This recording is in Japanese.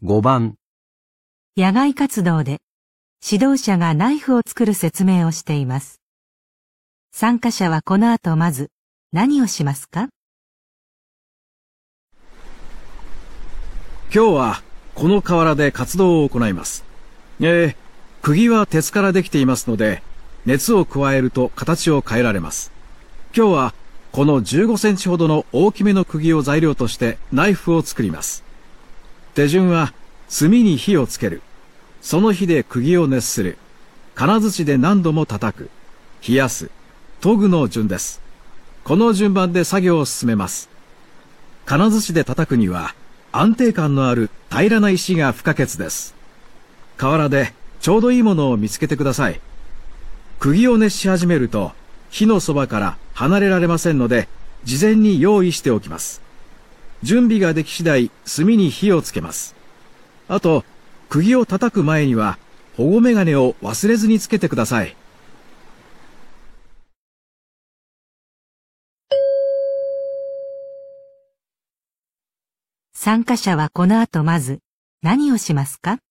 5番、 野外活動で指導者がナイフを作る説明をしています。参加者はこの後まず何をしますか？ 今日はこの河原で活動を行います。釘は鉄からできていますので、熱を加えると形を変えられます。今日はこの15センチほどの大きめの釘を材料としてナイフを作ります。手順は炭に火をつける。その火で釘を熱する。金槌で何度も叩く。冷やす。研ぐの順です。この順番で作業を進めます。金槌で叩くには安定感のある平らな石が不可欠です。河原でちょうどいいものを見つけてください。釘を熱し始めると火のそばから離れられませんので、事前に用意しておきます。準備ができ次第、炭に火をつけます。あと、釘を叩く前には保護メガネを忘れずにつけてください。 参加者はこの後まず何をしますか？